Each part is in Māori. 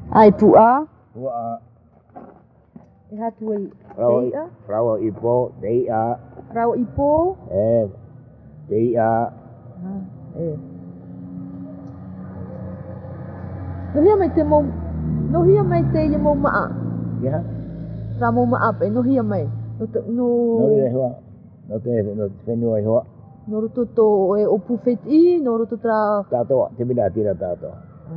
Ai pua. Pua. Hatu ai. Rawa ipo, deia. Rawa ipo. Deia. Nohia mai te mo. Nohia mai te ia mo maa. Ya. Ra mo maa pe nohia mai. No re hoa. No te whenua i hoa. No roto to e opu wheti, no roto tra... Tātoa, te mina tira tātoa.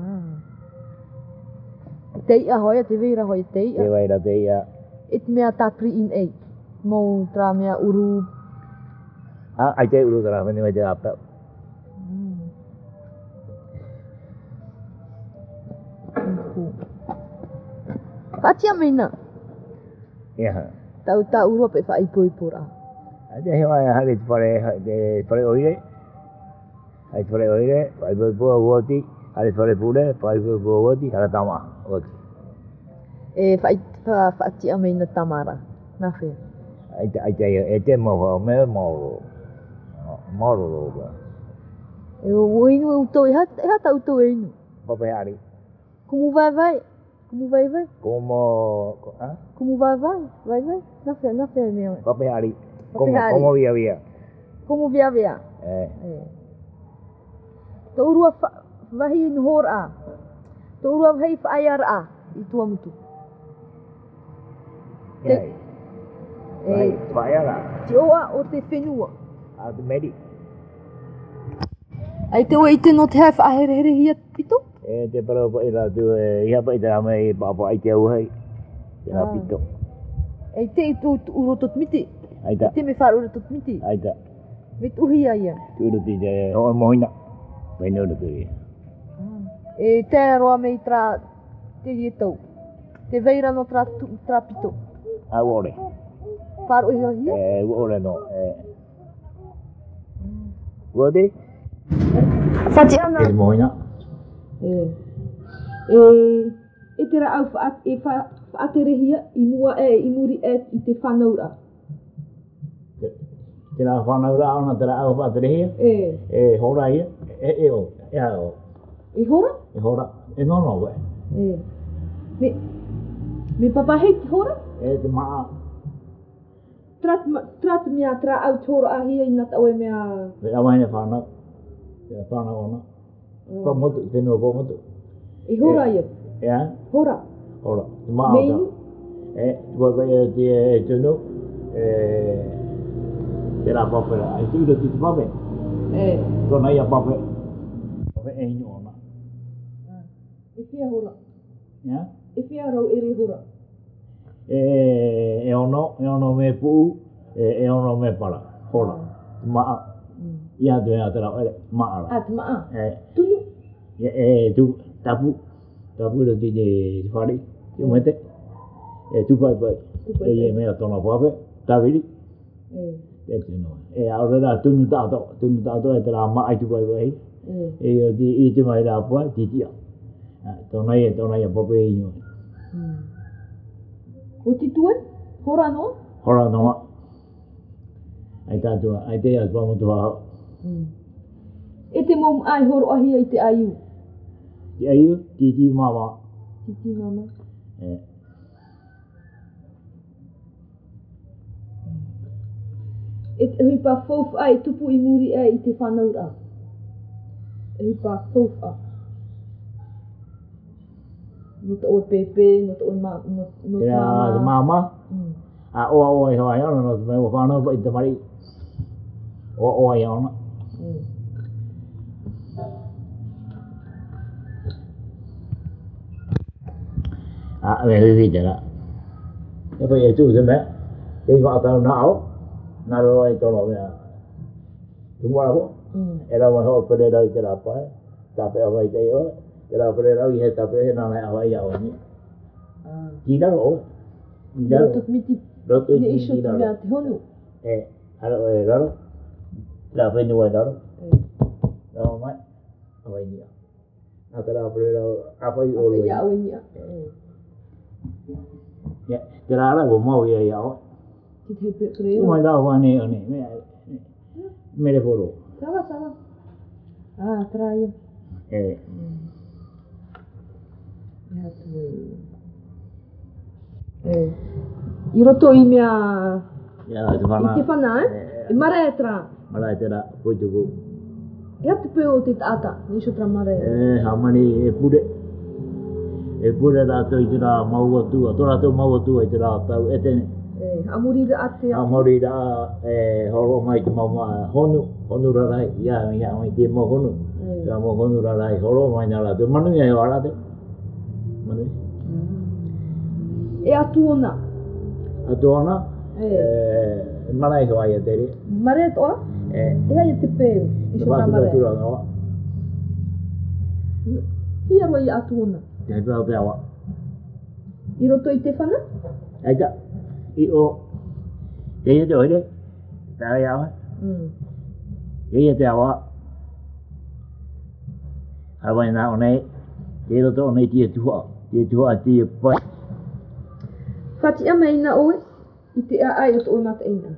Teia hoia, te veira hoia teia. Te veira teia. Et mea tāpri in ei. Mou tra mea uru. Ai te uru tra, whenua te apel. Whatia meina? Ia. Tau tā urua pe wha ipo ipora. Te hewa e hare te whare oire. Hai te whare oire, wha ipo ipora uoti. Hare te whare pule, wha ipo ipora uoti, hara tama uoti. Whatia meina tamara. Nā whea. Ai te mawa, mea mauro. Mauro roga. E o inu e utou, e hata utou e inu. Papai hari. Kumu vai vai? Kumu vai vai? Kumu vai vai? Vai vai? Nā whea mea. Papai hari. Komo via via. Komo via via. Tō urua wahi in hora. Tō urua wahi whaaiara a. I tua mutu. Whaaiara. Te oa o te whenua. A te meri. Ai te oa i te no te hai whaahere hia pito? Te parau pa ira tu iha pa i te rama i papa ai te au hei. Te rā pito. Ai te i tū uro tot miti. Aita. Te me wharu uro tot miti. Aita. Me tuhi ai ia. Tu uro ti te hoa mohina. Mai nau uro tu ia. E te aroa mei tra te hie tau. Te veira no tra pito. A uore. Wharu e hia? Uore no. Uore? Whati ana. E mohina. E te ra au whaaterehia i mua i muri i te whanaura. Te ra whanaura ana te ra au whaaterehia? Hora ia? O. E hao. E hora? E hora. E nono we. Me papahei te hora? Te maa. Trat mea tra au tōra ahia i nata oe mea... Me awahine whanau. Te whanau ona. Ko motu, whenua ko motu. E hora ia? Ea? Hora? Hora. Te maa o ta. Tua kai te tunu. Te rā papera. Ai tu iro ti te pape. Tōna ia pape. Pape e inu ona. E whia hora? Ia? E whia rau ere hora? E ono me puu, e ono me para, hora, maa. Ia tu ea te rau ere, maa ra. Te maa? Tunu? Tu, tapu iro ti te whare, te umete. Tu pai pai, e mea tona pape, tawiri. E tino. E aurera tunu tātou e te rā maa i tu pai pai. I te mai rā pai, titia. Tona ia pape i nyo. O ti tue? Hora noa? Hora noa. Ai tātua, ai te as pamotu hao. E te mom ai horo ahia i te aiu? Te aiu, titi mama. Titi mama? E te hui pa fouf ai tupu i muri i te whanaura? E hui pa fouf a? No te oe pepe, no te oe mama. Te mama. A oa i hoa iana, no te mea whanau pa i te mari. Oa i ana. Me hui te ra. E pa i tū te mea. Te i whaatau nao. Nā roa i tono mea. Tumara ho. E rawa hoa pere rau i te rāpae. Tāpe awa i te oe. Te rā pere rau i he tape he nānei awa i awa ni. Ki raro o. Rotot miti ne iso te mea te honu. Haro e raro. Rā whenua i raro. Rau mai. Awa i nia. Nā te rā pere rau awa i oro i. Awa i nia. Te rā rau o mau i a awa. Ki te pere rau. Umai rau wane o ne. Mere poro. Sawa. Tara ia. hatu I roto I mea Ya, te whana. I te whana, I mare e tra. Mara e tera, koituku. E atu peo o te taata, niso tra mare. Hamani e pure. E pure rātou I te rā maua tua. Tō rātou maua tua I te rā tau e tene. Amuri ra ate atu. Amuri rā horo mai te mauma honu. Honu rarai. Ia mai te mo honu. Te rā mo honu rarai. Horo mai nā rātou. Manu ia heo arate. Manu. E atu ona. Atu ona. Mara e hoa ia tere. Mare toa? E hai te peo. I so tra mare. Hia roi atu ona. Te pēo te awa. I roto I te whana? Aita. I o. Te ia te oire. Te ai awa. Te ia te awa. Hawai nā o nei. Te roto o nei tia tua. Tia tua tia pai. Whati ama ina oe. I te ai o te oe mata ina.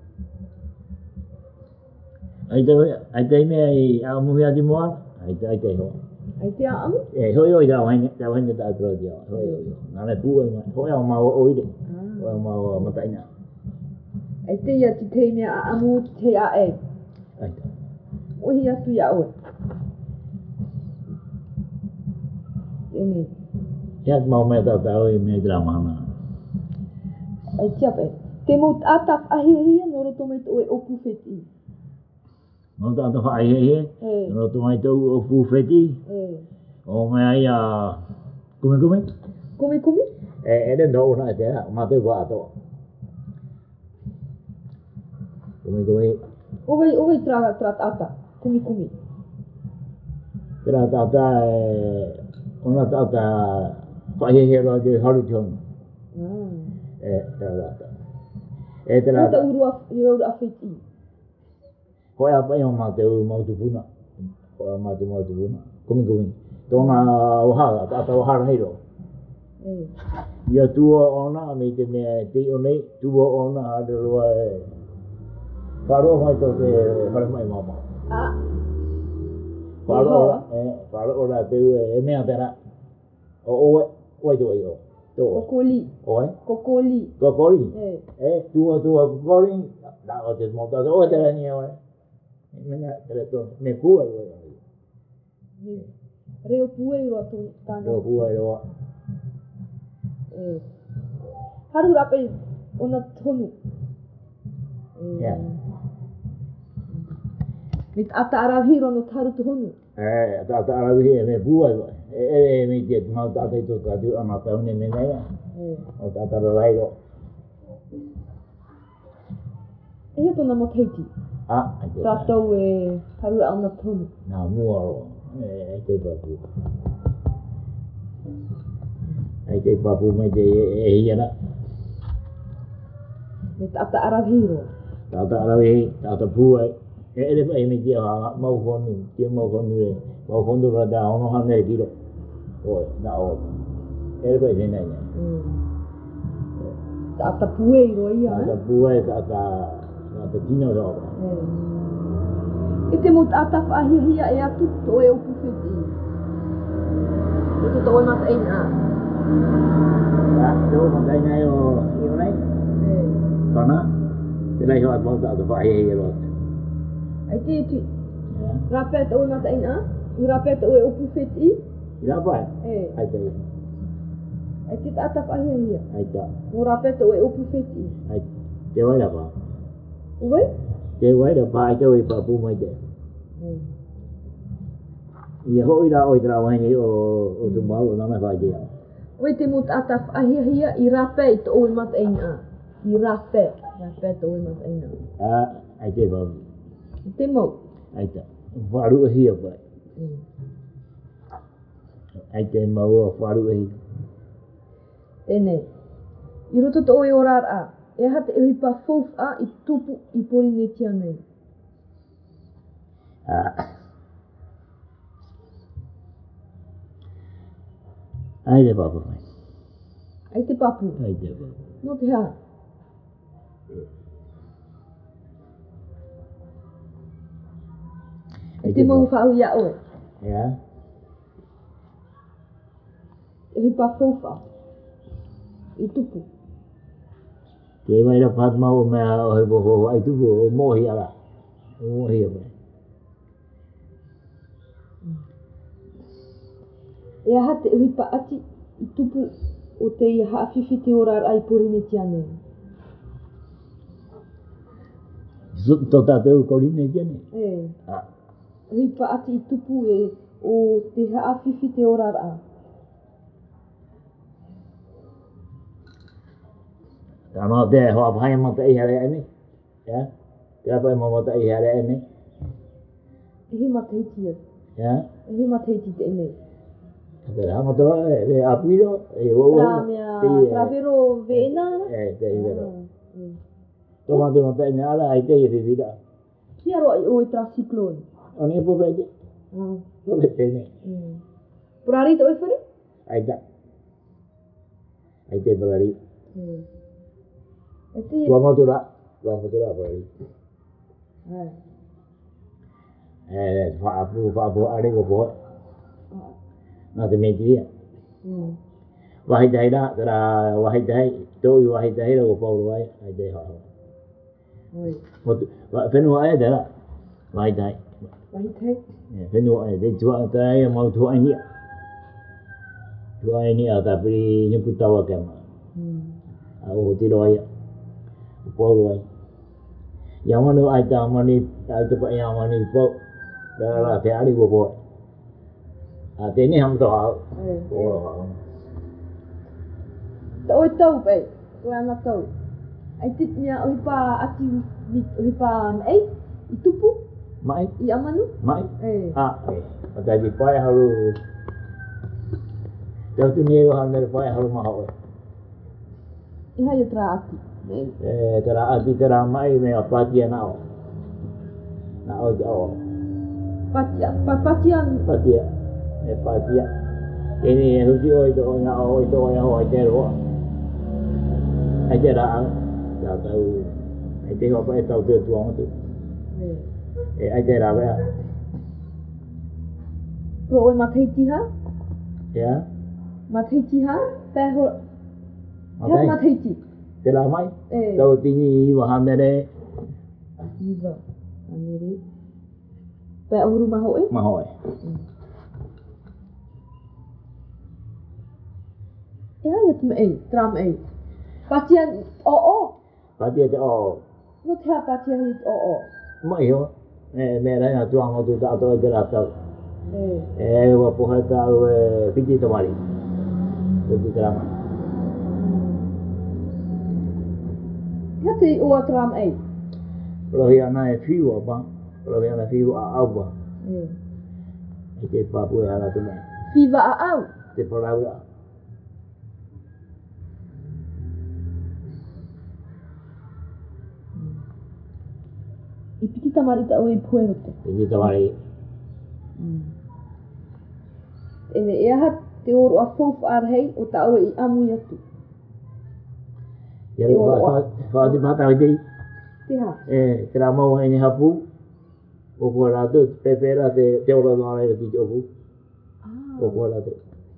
Aita I mea I amuhi ati moana. Aita I hoa. Ai te aamu? Hoi oi tau haine tā tau tia. Hoi oi. Nāne pū oi mai. Hoi au mau oire. Hoi au mau mataina. Ai te ia ti te mea aamu te ae. Aita. Ohi atu ia oe. Tēnei. Ia te mau mea tau I mea te rā mahana. Ai tiape. Te mau tātaf ahihia no roto mai te oe opu wheti. No tātou whaehehe, no tō mai tau o pūwheti, o mea ia kume? Kume? E rendo o nā te o mātou ko atoa. Kume. Owei tra tata, kume. Tra tata ona tata whaehehe roa te haru tionu. Tra tata. Tata urua wheti. Hoi a pai o mātou mautupuna. Hoi a mātou mautupuna. Kume. Tōna wahara, tata wahara hei roa. Ia tua ona, me te mea te o nei, tua ona, hare roa e... Wharoa mai tō te hare mai mama. Wharoa teu e mea tera. O oe tō i o. Kokoli. Oe? Kokoli. Tua kokoli. Nā o te mō tata, oe tera ni oe. Me pua roa. Reo pua roa tāna. Reo pua roa. Haru rape ona tonu. Me ata arawhiro no taru tonu. Ata arawhiro me pua roa. Me te mau tata I tō tātu ama taune me nei. O tata roa roa. E tōna mataiti. Tātou e harura ana tonu. Nā mua roa. Ai te papu. Ai te papu mai te e hiara. Me tata arawhiro. Tata arawhi, tata puai. Ere pa me te mau honu. Te mau honu e. Mau honu ra tā ono hana e kiro. Oe, nā o. Ere pa e nei. Tata puai roa ia. Tata puai, tata kino roa. E te mot ata whaahihia e atu tō e opu whiti. Tō tō e mata eina. Tō mata eina e o nei? Whana? Te nei hoa mota ata whaahihia roa. Ai te tu. Rapea tō e mata eina? Rapea tō e opu whiti? I rapea? Ai te. Ai te ata whaahihia? Ai ta. Nō rapea tō e opu whiti? Ai te wairapa. Uwai? Te wairapa ai te papu mai te. Ia hoi rā oi tera waini o tu mau o nana whai te au. Oi te mot ata whaahihia I rapea I tō e mata eina. I rapea. Rapea tō e mata eina. Ai te papu. Te mau? Ai ta. Wharua hia pai. Ai te mau o wharua hia. Tēnei. I roto tō e orara. E hata e hipa fouf a I tupu I pori ne tia nei. Ai te papu mai. Ai te papu? Ai te papu. No te haa? Ai te mau whau ia oe? Ia. hipa fofa. I tupu. Ke mai ra pat mau me o he bo ai tu bo mo hi ala. Mo hi ba. E aha te hipa ati I tupu o te I hawhiwhi te ora ai porine tiane. Tō tātou korine tiane? E. Hipa ati I tupu o te hawhiwhi te ora a. Tano te hoa pai mata I hare ane. Ya. Te apai mata I hare ane. He mataiti. Ya. He mataiti te ene. Te rama toa e apiro e o. Tra mea travero vena. Te vero. Toma te mata ina ala ai te I vivida. Kia roa I o e tra cyclone. Oni po vede. Po vede ne. Porari to e whare? Ai ta. Ai te porari. Tua motura porari. Whaapu are ko po. Na te metiria. Wahi tai ra, tera wahi tai, tō I wahi tai ra ko pauru ai, ai te hoa. Whenua ai tera, wahi tai. Wahi tai? Whenua ai, te tua tai e mau tua ai nia. Tua ai nia ta piri nyuku tawa kema. A o tiro ai, ko pauru ai. Ia manu ai ta mani, ai te pa ia mani po, ra te ari ko po. A te ni ham to au. Tau e tau pai, koe ana tau. Ai titnia o hipa ati, o hipa ei, I tupu. Mai? I amanu. Mai? Matai di pai haru. Tau tu ni wahan dari pai haru maha oi. Iha ia tra ati. Tera ati tera mai me apatia na o. Na o jao. Patia. Patia. Patia. Ini huji oi to na o to ya o te ro. Ai te ra ya tau. Ai te ho pa tau te tuang tu. Ai te ra ba. Pro oi mataiti ha? Ya. Mataiti ha? Peho. Ya mataiti. Te la mai? Tau tini wahan dere. Iva. Anere. Pe ahuru maho e? Maho e. Ja, je hebt me één, tram één. Patiënt, Patia te o. Wat gaat patiënt Mai ho. Me ra na tuang o tu ta to te ra tau. Wa po ha ta piti to mari. Piti drama. Het is o tram één. Lo hi ana e fiu ba. Lo hi ana fiu a au ba. Te papu e ala tu me. Viva a au. Te palavra. I piti tamarita o I puerote. Piti tamari. Ene e aha te oro a fof ar hei o ta o I amu atu. Ya fa di mata oi Te ha. Te ra mau ai ni hapu. O ko ra tu pepera te oro no ai ti jobu. O ko ra tu.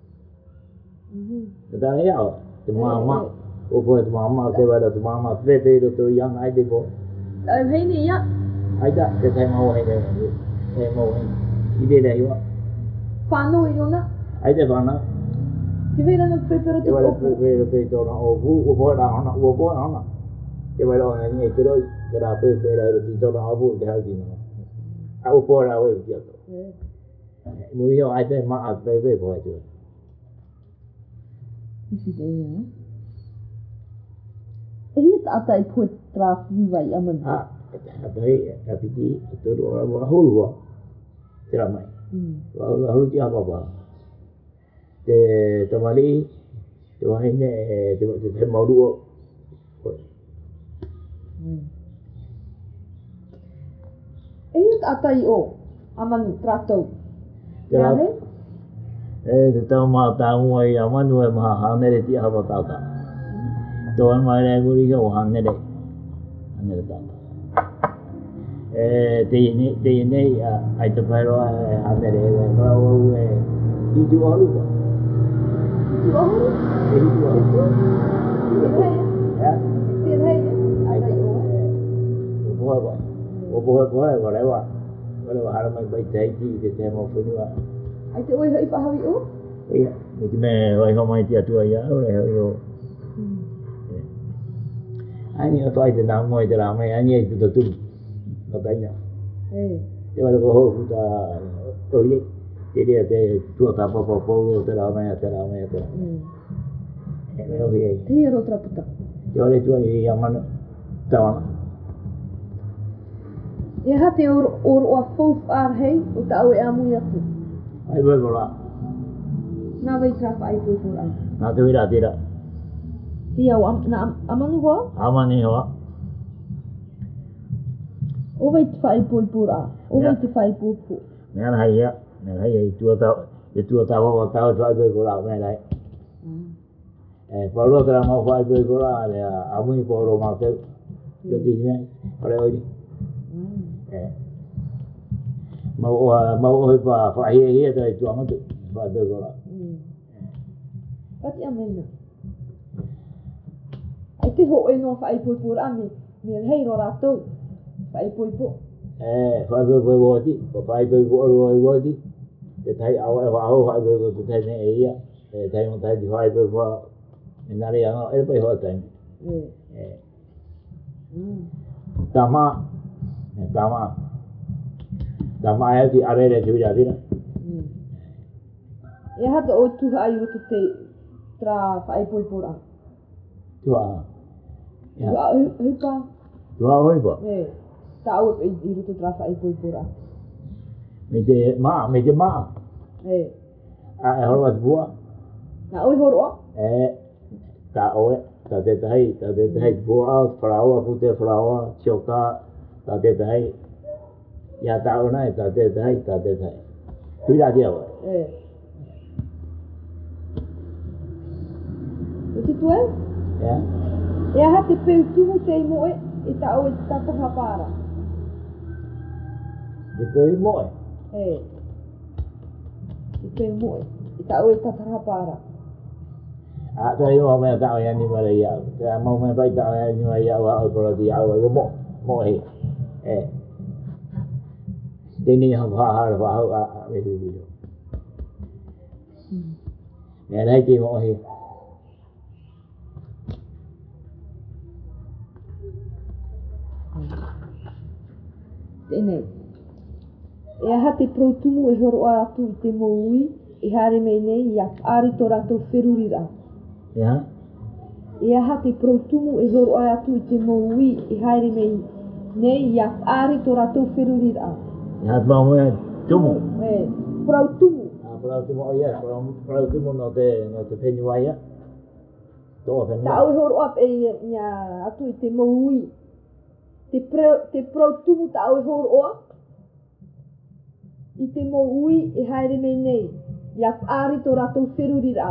Da ya o te mama. O ko te mama te va te mama pepe to yang ai de ko. Ai hei ni ya. Ai da te kai mau ai de. Mau ai. I de dai wa. Whānau I ona. Ai te whana. Te vera no pepero te opu. Pepero te tōna opu. O ko ra ona. O ko ona. Te vai ona ni te roi. Te ra pepero te tōna opu te hau tino. A o ko ra o te ato. Muri o ai te ma a pepe po ai tu. Isi te ia. E hia ta ata I pua tra viva I amanu. Atai a piti to ro ora holu wa. Te ra mai. Wa holu ti apa ba. Te tamari te wa ne te mau duo. E hia ta ata I o amanu tratou. Te te tau mā tāmu ai amanu e maha hanere ti hapa tata. Tō e mai rei muri o hanere. Hanere tata. Te nei ai te whairoa hanere e rau e I tu alu ba. I tu có đấy wa har mai bai tai ti de te mo funu a ai te oi hei whahawi o? ia me te me oi ho mai te atua ia o le ho ani o tai te na mo te la mai ani ai tu tu no tai na te wa ko ho ta o ye te dia te tu ta po te la mai te me o ye te ro traputa yo le tu ia mana tawana e ha te o a fof ar hei o ta au e amu atu ai bai bola na vai trapa ai pui pura na te wira tira ti au na amanu ho amani ho o vai te whai pui pura o vai te whai pupu me ana ia tu ta wa ta ta bai bola me lai Paulo tra mau fai bai bola le amu Paulo ma te le ti me ore oi mau oi fa hi te tu amo tu fa bai bola pati amena ai te ho e no whai pui pura me hei ro ratou whai pui pu fa bai bai ti te tai au e wa ho fa bai te tai ne ia tai mo tai di fai bai Nari ano e pai ho tai. Tama e ti are le tu ya dira. E hata o tu ai o te tra fai poi pora. Tu a. Ya. Hipa. Tu a hipa. Ta o i ro tra fai poi pora. Me te ma. A e horwa bua. Na oi horo? Ta oe ta te tai bua fraua pute fraua choka ta te tai ya ta ona ta te tai tu ya dia wa ti tu e ha te pe tu te mo e ta o ta ta para te pe mo te pe mo e ta o ta ta para a ta yo me ta ya ni ma ya ta mo me bai ta ya ni ma ya wa o pro di ya wa mo he te ni ha a me du di me dai ti mo he Tēnei. E aha te protumu e horo atu i te moui i hare mei nei i ari tō rātou wherurira. E aha te protumu e horo atu i te moui i hare mei nei i ari tō rātou wherurira. Ia mau e tumu. Protumu. Protumu o ia, protumu no te whenua ia. Tō whenua. Ta au e horo ap e atu i te moui. Te protumu ta au e horo oa i te moui i haere mei nei i ari tō rātou wherurira.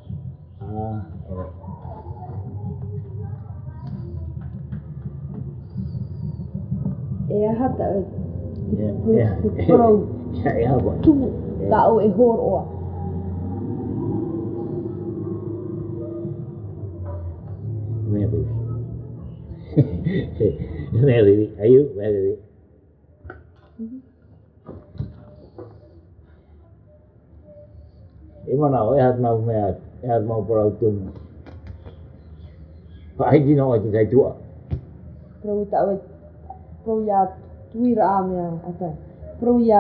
E aha ta te protumu ta au e horo oa. Mea pui. Mea pui, ayu, mea pui. E mana o e hat mau mea, e hat mau parau tumu. Pahi tino o te tai tua. Prou i tau e, prou ia tuira a mea atai. Prou ia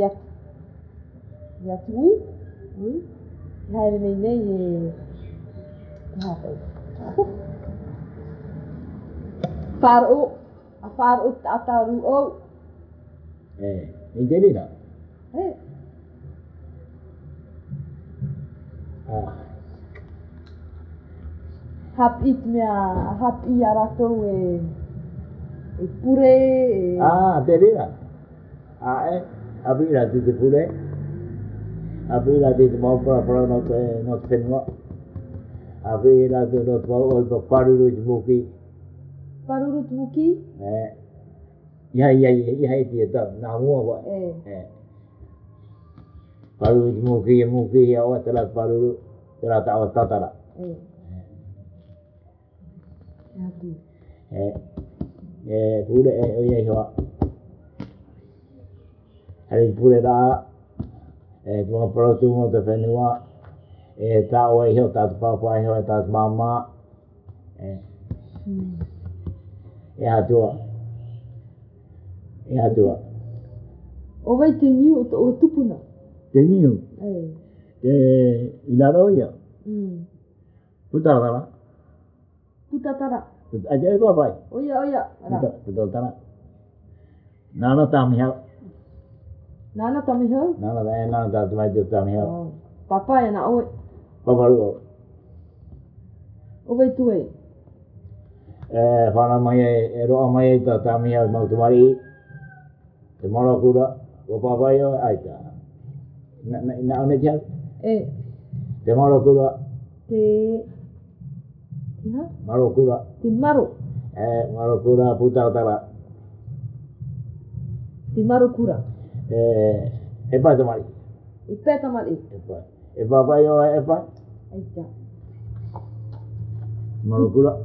tui, haere mei nei whāro ataru au. Ni te rina? Hap it mea, hap i a ratou e pure te rina? Apira te pure. Apira te mau para no te whenua. Apira te no te mau o paruru te muki. Paruru te muki? Ia te tau, nā mua wa. Paruru te muki ia o te la paruru, te la tau tatara. Pure o ia hoa. hari pure da kuma protu mo te whenua ta o e heo tatu papa e heo tatu mama e atua O vai te niu o tupuna. te niu te inaro ia putatara aja e papai oia putatara nana tami hau nana tatu mai te tami hau papa e na oe paparu o vai tu e whana mai e roa mai e ta tami hau mautumari te morakura o papai o aita na one tia te morakura te marokura te maro marokura putatara te marokura e pai tamari e pai tamari e papai o e pai aita marokura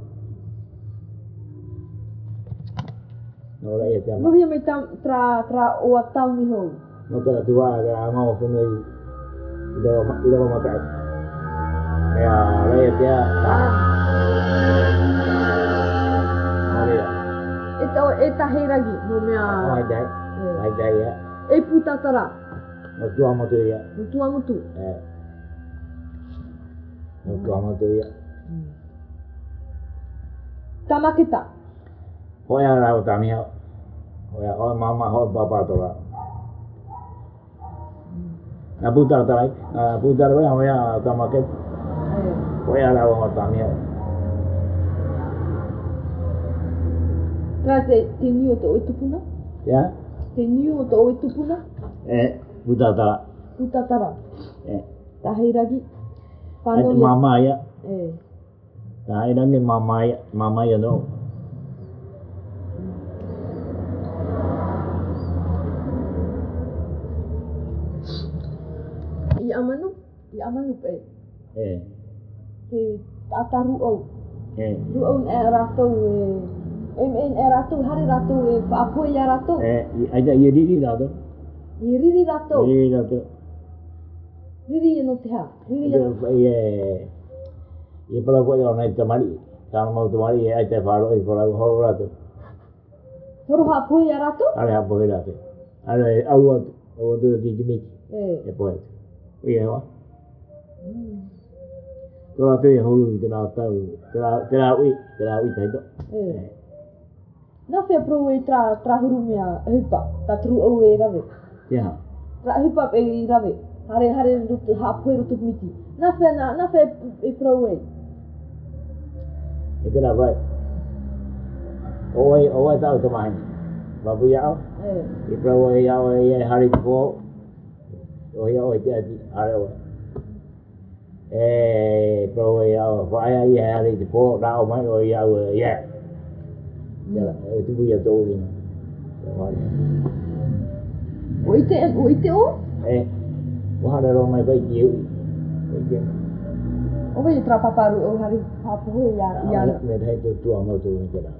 ora e te no hia mai tra o atau mi ho no kara tua ga mau funoi ida matai ya re te eta heiragi no mea ai dai ya e putatara no tua motu ya no tua motu no tua motu ya tamaketa hoya ra o tamia hoya o mama ho papa tora na putatara hoya tamaketa hoya ra o tamia tra te niu to o tupuna ya te niu to o tupuna putatara ta heiragi pano mama ya ta heiragi mama ya no i amanu pe te ataru o ru on e rato en rato hari rato apo ya rato aja ye riri rato riri no te ha ye pala ko yo nai tamari sama mau tamari e aja faro e pala horo rato horo apo ya rato ale apo ya rato ale au do di jimi e poet ye wa Tora te holu te na tau te la ui tai to na fe pro e tra huru mea hipa ta tru o e rave ya tra hipa e rave hare rutu hapo rutu miti na fe e pro e te la vai o tau to mai babu ya e pro e ya e hari ko o ya o te ati are o pro e ya vai ai hari ko da o mai o ya ya tu ya to ni o ite o wa hara ro mai bai ki o vai tra paparu o hari hapo ya me dai to tu amo to ni kera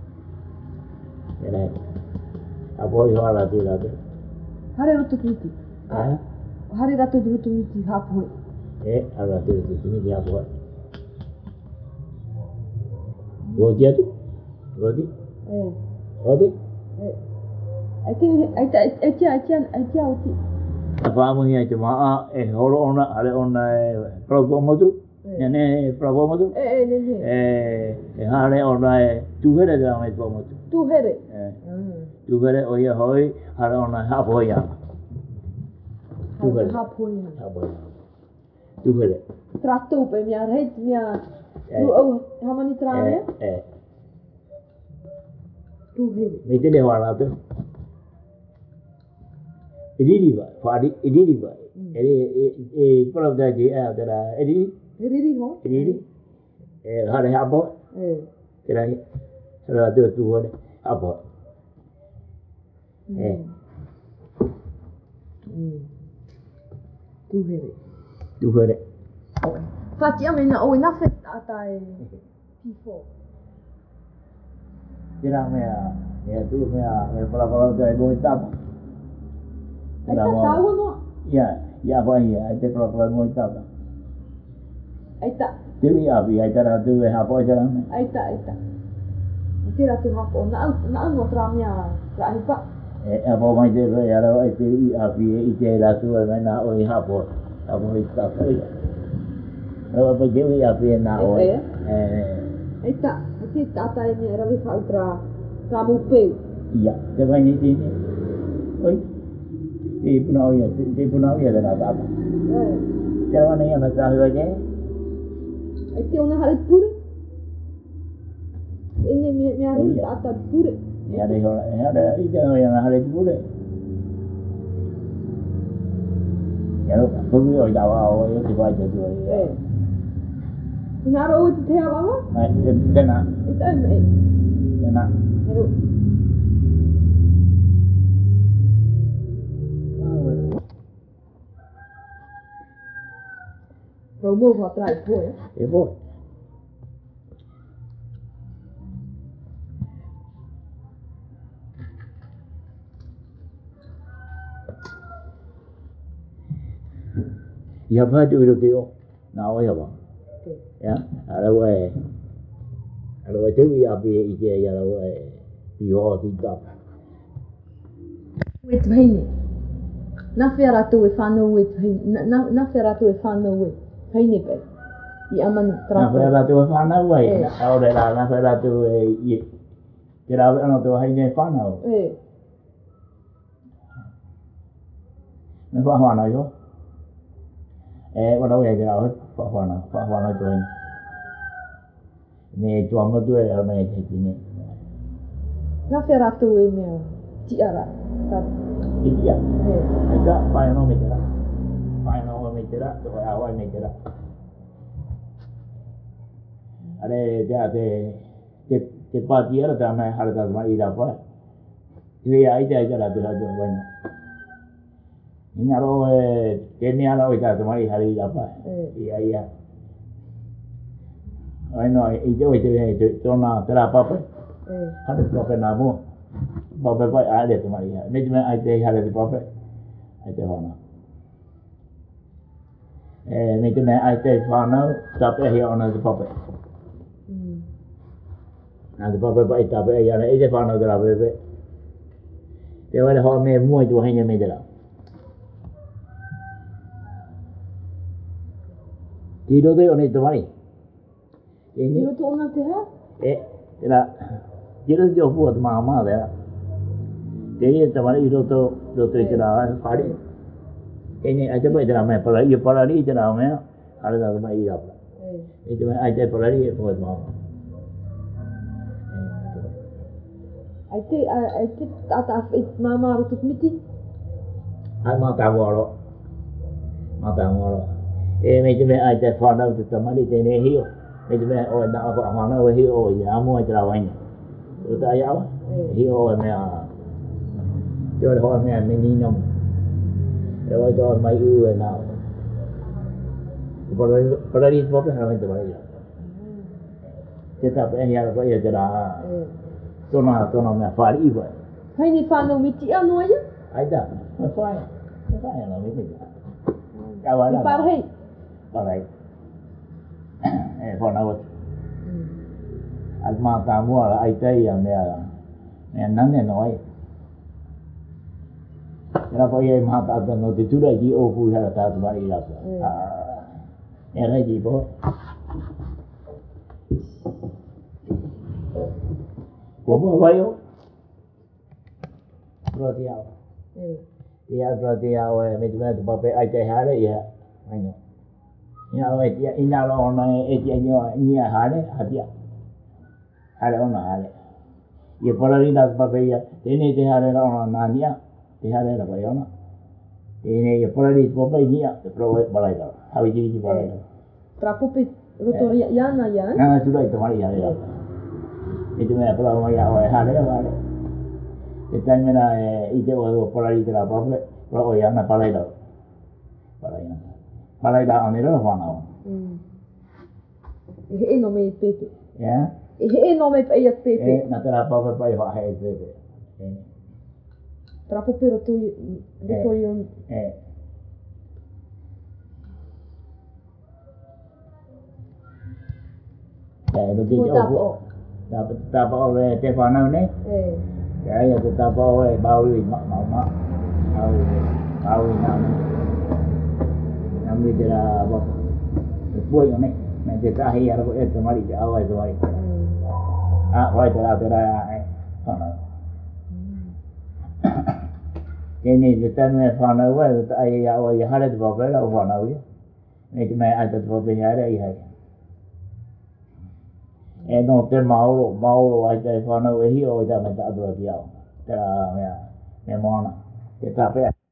era apo yo ala ti la hare rutu miti hari rato rutu miti hapo ala ti ni ya bo Godi ai oti apa mo ni te ma e holo ona ale ona probo tu ne probo tu hale ona tu here da mai probo tu here o ye hoi hale ona ha bo ya tu here trato pe mia ret mia tu o hamani trane tu here me te le wala tu Idiriba, fari idiriba. Kalau dah dia ada idiri ho. Idiri. Hari apa? Kira ada tu ada apa? Tu hari. Fati amena o na fet atai P4. Kira mea tu mea pala dah dua tahun. Ai tahu no. Ya boy ai te pro mo ita. Ai ta. Dewi abi ai tara tu hapo jalan. Ai ta. Tira tu hapo na no tramia rahipa. Apa mai te ya ro ai dewi abi i te la tu na o hapo. Hapo ita kai. Apa dewi abi na o. Ai ta tata e mi ravi fa tra mupe. Iya, te vai ni ni. Oi. Ti punau ya da ta. Jangan ni ana ta ho je. Ai te ona hale pure. Ini mi hari tata pure. Ya ada ida yang hale pure. Ya lo, puri o ya wa o yo ti vai je tu. Naro o te ava? Ai, dena. Ita me. Dena. Hello. Promo va tra poi. E poi ya ba tu ro teo na o ya ba ya alo tu ya bi i je ya lo di ho di ta Wit veini. Na fera tu e fano wit veini. Na fera tu e fano wit. Veini pe. I amanu tra. na fera tu fa na wai o de la na fera tu i ke ra no tu hai ne fa na me fa ho na yo bắt đầu về cái đó phá hoa nó cho anh nè cho nó đuôi ở này thì chị nè na fera tu e me ti ara ta chị à cái phải nó mình chết đó rồi áo anh mình chết đó ở đây cái ba chị ở đó này hay là mà đi đâu vậy thì ai chạy ra được là được vậy nhà đó cái nhà đó cái gì mà đi hay là apa iya ai nói ý chơi cho nó thế là apa ada apa namu apa apa ada tu mari ni cuma ada hal itu apa ada mana ni cuma ada mana tapi dia orang itu apa ada apa baik tapi yang ini mana tu apa dia ada hal me muai tu hanya me dah Tiro tu orang itu mari. Tiro tu orang tu ha? Ila tiro jo buat mama dah. Jadi temari tiro tu cerita hari. Ini aja boleh cerita me pelari cerita me ada dah mai ida. Itu me aja pelari buat mama. Ai tata mama rutut miti. Ai mata waro. Mấy chú mẹ ai chạy phá đâu thì tầm đi chạy này hiểu mấy chú mẹ ôi đã có hoàng đâu hiểu ôi giá mua cho đâu anh tôi ta giáo hiểu ôi mẹ cho hỏi mẹ mình đi nông rồi cho mấy ưu nào bây đi phố cái hàng này kita pe ya ko ya jara to na me fa ri ba hai ni fa no mi ti anu ya ai da fa ya no mi ti ka wa la par hai Alright. For now. Al ma ta mua là ai tây à mẹ nắng này nói. Ra bây giờ mà ta nó thì chú đây chỉ ô phu hay là ta mà đi làm. Em thấy gì bố? Của bố vậy không? Rồi theo. Rồi theo mình phải tụi bé ai tây hả đấy vậy? Anh nói. Ina lo ona ni hale hadia hale ona hale ye polarida papaya tene te hale ona nania te hale la bayona tene ye polarida papaya te prove balaida hawi ji balaida trapupi rotoria yana ya na tu dai tomari hale itu me pala ma ya hale te tamena ite o polarida la papaya pro yana balaida Malay dah ani dah mana? No me pepe. Ya? No me pepe pepe. Nanti apa pepe hai pepe. Trapo pero tu yon. Rồi thì ta bảo về cái phần nào đấy cái là ta bảo về bao nhiêu mà bao nhiêu năm bây giờ là bao nhiêu này này thì ta hay là cái tụi mình ở ngoài rồi ngoài từ là cái này thì tên là phần nào vậy ai ở ngoài hai là bảo vệ là phần nào vậy này thì mày ai tự bảo vệ nhà đấy hay no te mauro ai te whanau e hio i tana te atura ki au. Te me moana, te tape.